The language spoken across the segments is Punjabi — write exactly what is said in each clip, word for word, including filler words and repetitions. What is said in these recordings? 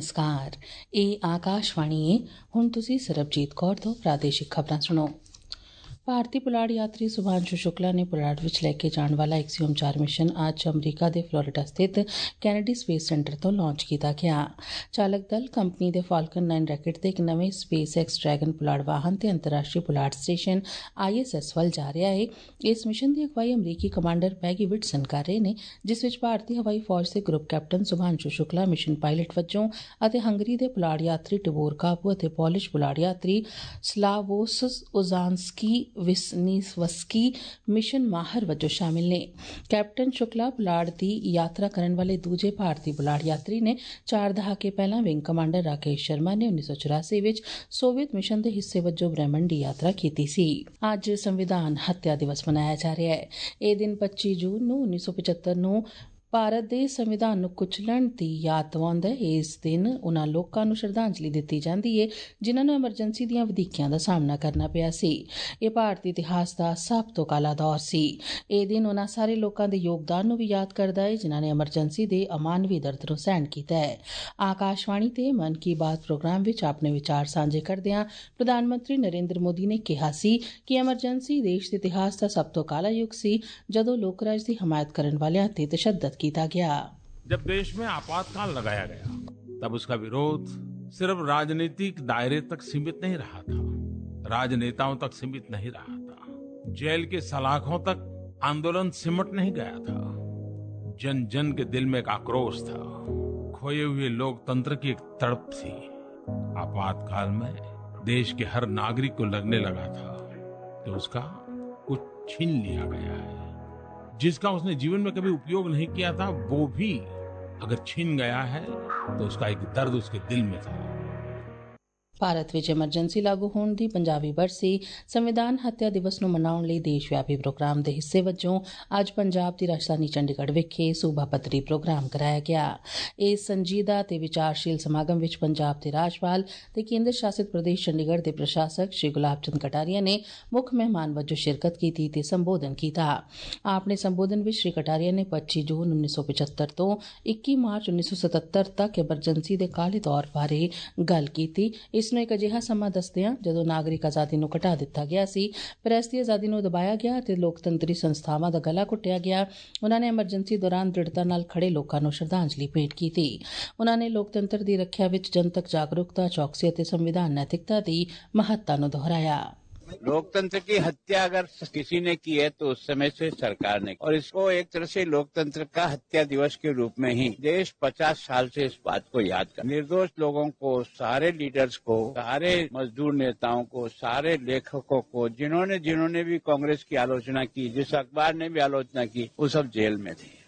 नमस्कार। ਇਹ ਆਕਾਸ਼ਵਾਣੀ ਹੈ। ਹੁਣ ਤੁਸੀਂ ਸਰਬਜੀਤ ਕੌਰ ਤੋਂ ਪ੍ਰਾਦੇਸ਼ਿਕ ਖਬਰਾਂ ਸੁਣੋ। ਭਾਰਤੀ ਪੁਲਾੜ ਯਾਤਰੀ ਸੁਭਾਂਸ਼ੂ ਸ਼ੁਕਲਾ ਨੇ ਪੁਲਾੜ ਵਿੱਚ ਲੈ ਕੇ ਜਾਣ ਵਾਲਾ ਐਕਸੀਓਮ ਚਾਰ ਮਿਸ਼ਨ ਅੱਜ ਅਮਰੀਕਾ ਦੇ ਫਲੋਰੀਡਾ ਸਥਿਤ ਕੈਨੇਡੀ ਸਪੇਸ ਸੈਂਟਰ ਤੋਂ ਲਾਂਚ ਕੀਤਾ ਗਿਆ। ਚਾਲਕ ਦਲ ਕੰਪਨੀ ਦੇ ਫਾਲਕਨ ਨਾਈਨ ਰੈਕੇਟ ਦੇ ਇੱਕ ਨਵੇਂ ਸਪੇਸ ਐਕਸ ਡਰੈਗਨ ਪੁਲਾੜ ਵਾਹਨ ਤੇ ਅੰਤਰਰਾਸ਼ਟਰੀ ਪੁਲਾੜ ਸਟੇਸ਼ਨ ਆਈ ਐਸ ਐਸ ਵੱਲ ਜਾ ਰਿਹਾ ਹੈ। ਇਸ ਮਿਸ਼ਨ ਦੀ ਅਗਵਾਈ ਅਮਰੀਕੀ ਕਮਾਂਡਰ ਪੈਗੀ ਵਿਟਸਨ ਕਰ ਰਹੇ ਨੇ, ਜਿਸ ਵਿੱਚ ਭਾਰਤੀ ਹਵਾਈ ਫੌਜ ਦੇ group captain Shubhanshu Shukla mission pilot ਵਜੋਂ ਅਤੇ ਹੰਗਰੀ ਦੇ ਪੁਲਾੜ ਯਾਤਰੀ ਟਿਬੋਰ ਕਾਪੂ ਅਤੇ ਪੋਲਿਸ਼ ਪੁਲਾੜ ਯਾਤਰੀ ਸਲਾਵੋਸ ਉਜ਼ਾਨਸਕੀ ਵਿਸਨੀਵਸਕੀ ਮਿਸ਼ਨ ਮਾਹਰ ਵਜੋਂ ਸ਼ਾਮਿਲ ਨੇ। ਕੈਪਟਨ ਸ਼ੁਕਲਾ ਪੁਲਾੜ ਦੀ ਯਾਤਰਾ ਕਰਨ ਵਾਲੇ ਦੂਜੇ ਭਾਰਤੀ ਪੁਲਾੜ ਯਾਤਰੀ ਨੇ। ਚਾਰ ਦਹਾਕੇ ਪਹਿਲਾਂ ਵਿੰਗ ਕਮਾਂਡਰ ਰਾਕੇਸ਼ ਸ਼ਰਮਾ ਨੇ ਉੱਨੀ ਸੌ ਚੁਰਾਸੀ ਵਿੱਚ ਸੋਵੀਅਤ ਮਿਸ਼ਨ ਦੇ ਹਿੱਸੇ ਵਜੋਂ ਬ੍ਰਹਿਮੰਡ ਦੀ ਯਾਤਰਾ ਕੀਤੀ ਸੀ। ਅੱਜ ਸੰਵਿਧਾਨ ਹੱਤਿਆ ਦਿਵਸ ਮਨਾਇਆ ਜਾ ਰਿਹਾ ਹੈ। ਇਹ ਦਿਨ ਪੱਚੀ ਜੂਨ ਨੂੰ ਉੱਨੀ ਸੌ ਪਚੱਤਰ ਨੂੰ ਭਾਰਤ ਦੇ ਸੰਵਿਧਾਨ ਨੂੰ ਕੁਚਲਣ ਦੀ ਯਾਦ ਦਿਵਾਉਂਦਾ ਹੈ। ਇਸ ਦਿਨ ਉਨ੍ਹਾਂ ਲੋਕਾਂ ਨੂੰ ਸ਼ਰਧਾਂਜਲੀ ਦਿੱਤੀ ਜਾਂਦੀ ਹੈ ਜਿਨ੍ਹਾਂ ਨੂੰ ਐਮਰਜੈਂਸੀ ਦੀਆਂ ਵਧੀਕੀਆਂ ਦਾ ਸਾਹਮਣਾ ਕਰਨਾ ਪਿਆ ਸੀ। ਇਹ ਭਾਰਤੀ ਇਤਿਹਾਸ ਦਾ ਸਭ ਤੋਂ ਕਾਲਾ ਦੌਰ ਸੀ। ਇਹ ਦਿਨ ਉਨ੍ਹਾਂ ਸਾਰੇ ਲੋਕਾਂ ਦੇ ਯੋਗਦਾਨ ਨੂੰ ਵੀ ਯਾਦ ਕਰਦਾ ਹੈ ਜਿਨ੍ਹਾਂ ਨੇ ਐਮਰਜੈਂਸੀ ਦੇ ਅਮਾਨਵੀ ਦਰਦ ਨੂੰ ਸਹਿਣ ਕੀਤਾ ਹੈ। ਆਕਾਸ਼ਵਾਣੀ ਤੇ ਮਨ ਕੀ ਬਾਤ ਪ੍ਰੋਗਰਾਮ ਵਿੱਚ ਆਪਣੇ ਵਿਚਾਰ ਸਾਂਝੇ ਕਰਦਿਆਂ ਪ੍ਰਧਾਨ ਮੰਤਰੀ ਨਰਿੰਦਰ ਮੋਦੀ ਨੇ ਕਿਹਾ ਸੀ ਕਿ ਐਮਰਜੈਂਸੀ ਦੇਸ਼ ਦੇ ਇਤਿਹਾਸ ਦਾ ਸਭ ਤੋਂ ਕਾਲਾ ਯੁੱਗ ਸੀ ਜਦੋਂ ਲੋਕਰਾਜ ਦੀ ਹਮਾਇਤ ਕਰਨ ਵਾਲਿਆਂ ਤੇ ਤਸ਼ੱਦਦ किया गया। जब देश में आपातकाल लगाया गया तब उसका विरोध सिर्फ राजनीतिक दायरे तक सीमित नहीं रहा था, राजनेताओं तक सीमित नहीं रहा था, जेल के सलाखों तक आंदोलन सिमट नहीं गया था। जन जन के दिल में एक आक्रोश था, खोए हुए लोकतंत्र की एक तड़प थी। आपातकाल में देश के हर नागरिक को लगने लगा था कि उसका कुछ छीन लिया गया है। जिसका उसने जीवन में कभी उपयोग नहीं किया था वो भी अगर छीन गया है तो उसका एक दर्द उसके दिल में था। ਭਾਰਤ ਵਿੱਚ ਐਮਰਜੈਂਸੀ ਲਾਗੂ ਹੋਣ ਦੀ ਪੰਜਾਬੀ ਬਰਸੀ ਸੰਵਿਧਾਨ ਹੱਤਿਆ ਦਿਵਸ ਨੂੰ ਮਨਾਉਣ ਲਈ ਦੇਸ਼ ਵਿਆਪੀ ਪ੍ਰੋਗਰਾਮ ਦੇ ਹਿੱਸੇ ਵਜੋਂ ਅੱਜ ਪੰਜਾਬ ਦੀ ਰਾਜਧਾਨੀ ਚੰਡੀਗੜ੍ਹ ਵਿਖੇ ਸੂਬਾ ਪੱਧਰੀ ਪ੍ਰੋਗਰਾਮ ਕਰਾਇਆ ਗਿਆ। ਇਸ ਸੰਜੀਦਾ ਤੇ ਵਿਚਾਰਸ਼ੀਲ ਸਮਾਗਮ ਵਿੱਚ ਪੰਜਾਬ ਦੇ ਰਾਜਪਾਲ ਤੇ ਕੇਂਦਰ ਸ਼ਾਸਿਤ ਪ੍ਰਦੇਸ਼ ਚੰਡੀਗੜ੍ਹ ਦੇ ਪ੍ਰਸ਼ਾਸਕ ਸ਼੍ਰੀ ਗੁਲਾਬ ਚੰਦ ਕਟਾਰੀਆ ਨੇ ਮੁੱਖ ਮਹਿਮਾਨ ਵਜੋਂ ਸ਼ਿਰਕਤ ਕੀਤੀ ਤੇ ਸੰਬੋਧਨ ਕੀਤਾ। ਆਪਣੇ ਸੰਬੋਧਨ ਵਿੱਚ ਸ਼੍ਰੀ ਕਟਾਰੀਆ ਨੇ ਪੱਚੀ ਜੂਨ ਉੱਨੀ ਸੌ ਪਚੱਤਰ ਤੋਂ ਇੱਕੀ ਮਾਰਚ ਉੱਨੀ ਸੌ ਸਤੱਤਰ ਤੱਕ ਐਮਰਜੈਂਸੀ ਦੇ ਕਾਲੇ ਦੌਰ ਬਾਰੇ ਗੱਲ ਕੀਤੀ। ਇਸ ਨੂੰ ਇੱਕ ਅਜਿਹਾ ਸਮਾਂ ਦੱਸਦਿਆਂ ਜਦੋਂ ਨਾਗਰਿਕ ਆਜ਼ਾਦੀ ਨੂੰ ਘਟਾ ਦਿੱਤਾ ਗਿਆ ਸੀ, ਪ੍ਰੈਸ ਦੀ ਆਜ਼ਾਦੀ ਨੂੰ ਦਬਾਇਆ ਗਿਆ ਅਤੇ ਲੋਕਤੰਤਰੀ ਸੰਸਥਾਵਾਂ ਦਾ ਗਲਾ ਘੁੱਟਿਆ ਗਿਆ, ਉਨ੍ਹਾਂ ਨੇ ਐਮਰਜੈਂਸੀ ਦੌਰਾਨ ਦ੍ਰਿੜਤਾ ਨਾਲ ਖੜੇ ਲੋਕਾਂ ਨੂੰ ਸ਼ਰਧਾਂਜਲੀ ਭੇਂਟ ਕੀਤੀ। ਉਨ੍ਹਾਂ ਨੇ ਲੋਕਤੰਤਰ ਦੀ ਰੱਖਿਆ ਵਿੱਚ ਜਨਤਕ ਜਾਗਰੂਕਤਾ, ਚੌਕਸੀ ਅਤੇ ਸੰਵਿਧਾਨ ਨੈਤਿਕਤਾ ਦੀ ਮਹੱਤਤਾ ਨੂੰ ਦੁਹਰਾਇਆ। लोकतंत्र की हत्या अगर किसी ने की है तो उस समय से सरकार ने, और इसको एक तरह से लोकतंत्र का हत्या दिवस के रूप में ही देश पचास साल से इस बात को याद कर, निर्दोष लोगों को, सारे लीडर्स को, सारे मजदूर नेताओं को, सारे लेखकों को, जिन्होंने जिन्होंने भी कांग्रेस की आलोचना की, जिस अखबार ने भी आलोचना की, वो सब जेल में थे।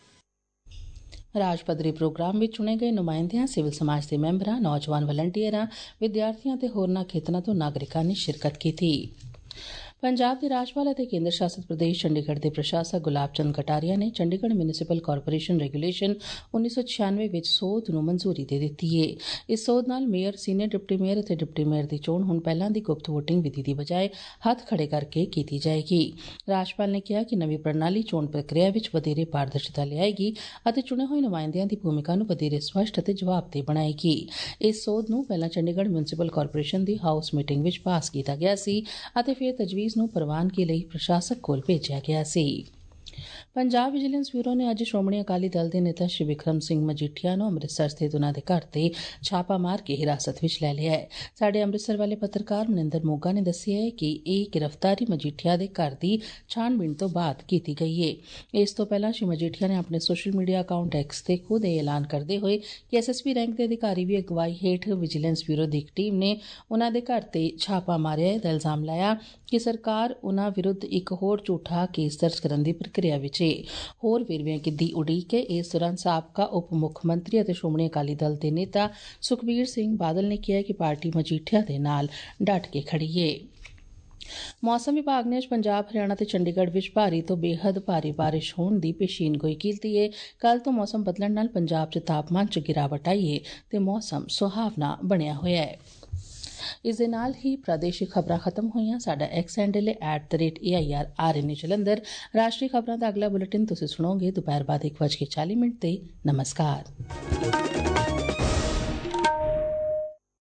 ਰਾਜ ਪੱਧਰੀ ਪ੍ਰੋਗਰਾਮ ਵਿੱਚ ਚੁਣੇ ਗਏ ਨੁਮਾਇੰਦਿਆਂ, ਸਿਵਲ ਸਮਾਜ ਦੇ ਮੈਂਬਰਾਂ, ਨੌਜਵਾਨ ਵਲੰਟੀਅਰਾਂ, ਵਿਦਿਆਰਥੀਆਂ ਤੇ ਹੋਰਨਾਂ ਖੇਤਰਾਂ ਤੋਂ ਨਾਗਰਿਕਾਂ ਨੇ ਸ਼ਿਰਕਤ ਕੀਤੀ। ਪੰਜਾਬ ਦੇ ਰਾਜਪਾਲ ਅਤੇ ਕੇਂਦਰ ਸ਼ਾਸਿਤ ਪ੍ਰਦੇਸ਼ ਚੰਡੀਗੜ੍ਹ ਦੇ ਪ੍ਰਸ਼ਾਸਕ ਗੁਲਾਬ ਚੰਦ ਕਟਾਰੀਆ ਨੇ ਚੰਡੀਗੜ੍ਹ ਮਿਊਨਿਸਪਲ ਕਾਰਪੋਰੇਸ਼ਨ ਰੈਗੂਲੇਸ਼ਨ ਉੱਨੀ ਸੌ ਛਿਆਨਵੇਂ ਵਿੱਚ ਸੋਧ ਨੂੰ ਮਨਜ਼ੂਰੀ ਦੇ ਦਿੱਤੀ ਹੈ। ਇਸ ਸੋਧ ਨਾਲ ਮੇਅਰ, ਸੀਨੀਅਰ ਡਿਪਟੀ ਮੇਅਰ ਅਤੇ ਡਿਪਟੀ ਮੇਅਰ ਦੀ ਚੋਣ ਹੁਣ ਪਹਿਲਾਂ ਦੀ ਗੁਪਤ ਵੋਟਿੰਗ ਵਿਧੀ ਦੀ ਬਜਾਏ ਹੱਥ ਖੜੇ ਕਰਕੇ ਕੀਤੀ ਜਾਏਗੀ। ਰਾਜਪਾਲ ਨੇ ਕਿਹਾ ਕਿ ਨਵੀਂ ਪ੍ਰਣਾਲੀ ਚੋਣ ਪ੍ਰਕਿਰਿਆ ਵਿੱਚ ਵਧੇਰੇ ਪਾਰਦਰਸ਼ਤਾ ਲਿਆਏਗੀ ਅਤੇ ਚੁਣੇ ਹੋਏ ਨੁਮਾਇੰਦਿਆਂ ਦੀ ਭੂਮਿਕਾ ਨੂੰ ਵਧੇਰੇ ਸਪਸ਼ਟ ਅਤੇ ਜਵਾਬਦੇਹ ਬਣਾਏਗੀ। ਇਸ ਸੋਧ ਨੂੰ ਪਹਿਲਾਂ ਚੰਡੀਗੜ੍ਹ ਮਿਊਨਿਸਪਲ ਕਾਰਪੋਰੇਸ਼ਨ ਦੀ ਹਾਊਸ ਮੀਟਿੰਗ ਵਿੱਚ ਪਾਸ ਕੀਤਾ ਗਿਆ ਸੀ ਅਤੇ ਫਿਰ ਤਜਵੀਜ਼ ਨੂੰ ਪ੍ਰਵਾਨਗੀ ਲਈ ਪ੍ਰਸ਼ਾਸਕ ਕੋਲ ਭੇਜਿਆ ਗਿਆ ਸੀ। ਪੰਜਾਬ ਵਿਜੀਲੈਂਸ ਬਿਊਰੋ ਨੇ ਅੱਜ ਸ਼੍ਰੋਮਣੀ ਅਕਾਲੀ ਦਲ ਦੇ ਨੇਤਾ ਸ਼੍ਰੀ ਵਿਕਰਮ ਸਿੰਘ ਮਜੀਠੀਆ ਨੂੰ ਅੰਮ੍ਰਿਤਸਰ ਸਥਿਤ ਉਨ੍ਹਾਂ ਦੇ ਘਰ ਤੇ ਛਾਪਾ ਮਾਰ ਕੇ ਹਿਰਾਸਤ ਵਿੱਚ ਲੈ ਲਿਆ ਹੈ। ਸਾਡੇ ਅੰਮ੍ਰਿਤਸਰ ਵਾਲੇ ਪੱਤਰਕਾਰ ਮਨਿੰਦਰ ਮੋਗਾ ਨੇ ਦੱਸਿਆ ਹੈ ਕਿ ਇਹ ਗ੍ਰਿਫਤਾਰੀ ਮਜੀਠੀਆ ਦੇ ਘਰ ਦੀ ਛਾਣਬੀਣ ਤੋਂ ਬਾਅਦ ਕੀਤੀ ਗਈ ਹੈ। ਇਸ ਤੋਂ ਪਹਿਲਾਂ ਸ਼੍ਰੀ ਮਜੀਠੀਆ ਨੇ ਆਪਣੇ ਸੋਸ਼ਲ ਮੀਡੀਆ ਅਕਾਊਂਟ ਐਕਸ ਤੇ ਖੁਦ ਇਹ ਐਲਾਨ ਕਰਦੇ ਹੋਏ ਕਿ ਐਸ ਐਸ ਪੀ ਰੈਂਕ ਦੇ ਅਧਿਕਾਰੀ ਦੀ ਅਗਵਾਈ ਹੇਠ ਵਿਜੀਲੈਂਸ ਬਿਊਰੋ ਦੀ ਇੱਕ ਟੀਮ ਨੇ ਉਨ੍ਹਾਂ ਦੇ ਘਰ ਤੇ ਛਾਪਾ ਮਾਰਿਆ ਤੇ ਇਲਜ਼ਾਮ ਲਾਇਆ ਕਿ ਸਰਕਾਰ ਉਨ੍ਹਾਂ ਵਿਰੁੱਧ ਇੱਕ ਹੋਰ ਝੂਠਾ ਕੇਸ ਦਰਜ ਕਰਨ ਦੀ ਪ੍ਰਕਿਰਿਆ ਵਿੱਚ ਹੈ। ਹੋਰ ਵੇਰਵਿਆਂ ਦੀ ਉਡੀਕ ਹੈ। ਇਸ ਦੌਰਾਨ ਸਾਬਕਾ ਉਪ ਮੁੱਖ ਮੰਤਰੀ ਅਤੇ ਸ਼੍ਰੋਮਣੀ ਅਕਾਲੀ ਦਲ ਦੇ ਨੇਤਾ ਸੁਖਬੀਰ ਸਿੰਘ ਬਾਦਲ ਨੇ ਕਿਹਾ ਕਿ ਪਾਰਟੀ ਮਜੀਠੀਆ ਦੇ ਨਾਲ ਡਟ ਕੇ ਖੜੀ ਹੈ। ਮੌਸਮ ਵਿਭਾਗ ਨੇ ਅੱਜ ਪੰਜਾਬ, ਹਰਿਆਣਾ ਤੇ ਚੰਡੀਗੜ੍ਹ ਵਿੱਚ ਭਾਰੀ ਤੋਂ ਬੇਹੱਦ ਭਾਰੀ ਬਾਰਿਸ਼ ਹੋਣ ਦੀ ਪੇਸ਼ੀਨਗੋਈ ਕੀਤੀ ਹੈ। ਕੱਲ੍ਹ ਤੋਂ ਮੌਸਮ ਬਦਲਣ ਨਾਲ ਪੰਜਾਬ 'ਚ ਤਾਪਮਾਨ 'ਚ ਗਿਰਾਵਟ ਆਈ ਹੈ ਤੇ ਮੌਸਮ ਸੁਹਾਵਣਾ ਬਣਿਆ ਹੋਇਆ ਹੈ। ਇਸ ਦੇ ਨਾਲ ਹੀ ਪ੍ਰਾਦੇਸ਼ਿਕ ਖਬਰਾਂ ਖਤਮ ਹੋਈਆਂ। ਸਾਡਾ ਐਕਸ ਹੈਂਡਲ ਹੈ at the rate A I R R N A Jalandhar. ਰਾਸ਼ਟਰੀ ਖਬਰਾਂ ਦਾ ਅਗਲਾ ਬੁਲੇਟਿਨ ਤੁਸੀਂ ਸੁਣੋਗੇ ਦੁਪਹਿਰ ਬਾਅਦ ਇੱਕ ਵਜ ਕੇ ਚਾਲੀ ਮਿੰਟ ਤੇ। ਨਮਸਕਾਰ।